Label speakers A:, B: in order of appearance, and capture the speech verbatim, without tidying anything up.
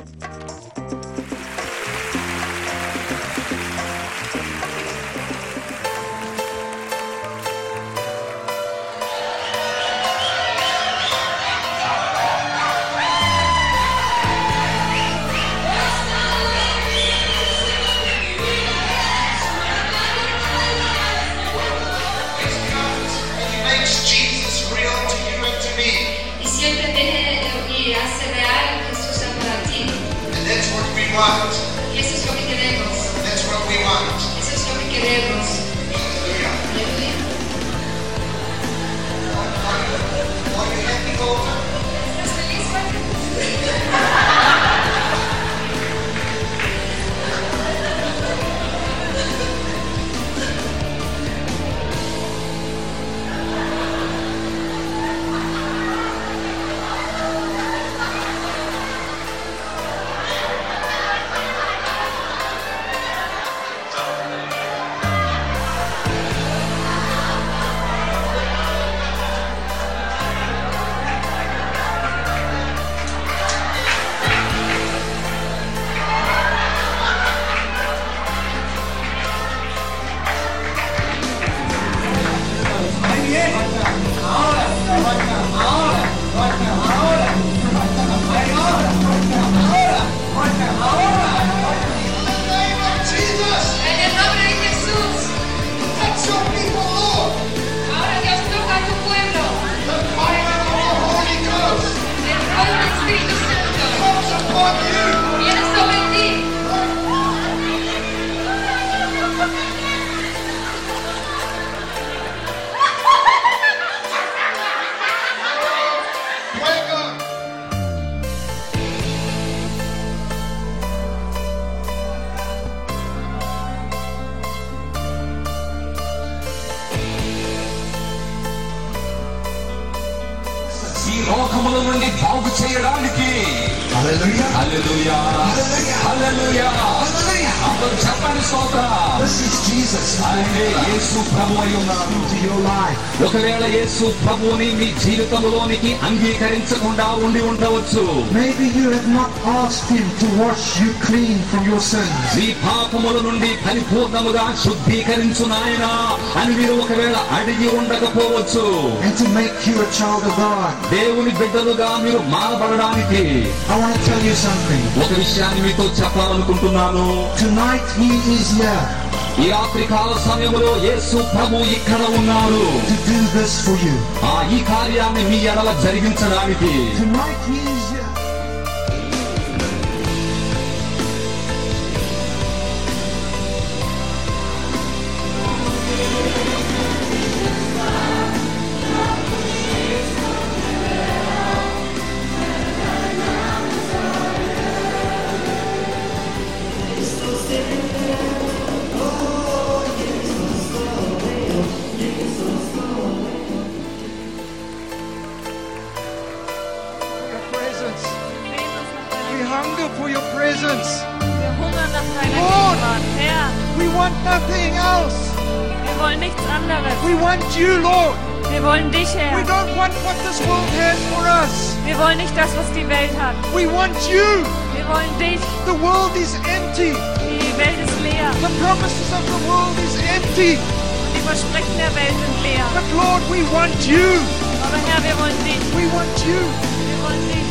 A: Hallelujah. Hallelujah. Hallelujah. Hallelujah. This is Jesus. Into your life.
B: ఒకవేళ యేసు ప్రభువుని మీ జీవితంలోనికి అంగీకరించకుండా ఉండి ఉండవచ్చు.
A: Maybe you have not asked him to wash you clean from your sins.
B: మీ పాపముల నుండి పరిపూర్ణముగా శుద్ధీకరించు నాయనా అని మీరు ఒకవేళ అడిగి ఉండకపోవచ్చు.
A: And to make you a child of God.
B: దేవుని బిడ్డలుగా మీరు మారబడడానికి
A: I want to tell you something.
B: ఒక విషయాన్ని మీతో చెప్పాలనుకుంటున్నాను.
A: Tonight he is here.
B: ఈ రాత్రి కాల సమయంలో యేసు ప్రభు ఇక్కడ ఉన్నారు.
A: To do this for you.
B: ఆ ఈ కార్యాన్ని మీ ఎడల జరిగించడానికి.
A: Tonight he is here.
C: We want you, Lord.
D: Wir wollen dich, Herr.
C: We don't want what this world has for us.
D: Wir wollen nicht das, was die Welt hat.
C: We want you.
D: Wir wollen dich.
C: The world is empty.
D: Die Welt ist leer.
C: The promises of the world is empty.
D: Die Versprechen der Welt sind leer.
C: But Lord, we want you.
D: Aber Herr, wir wollen dich.
C: We want you.
D: Wir wollen dich.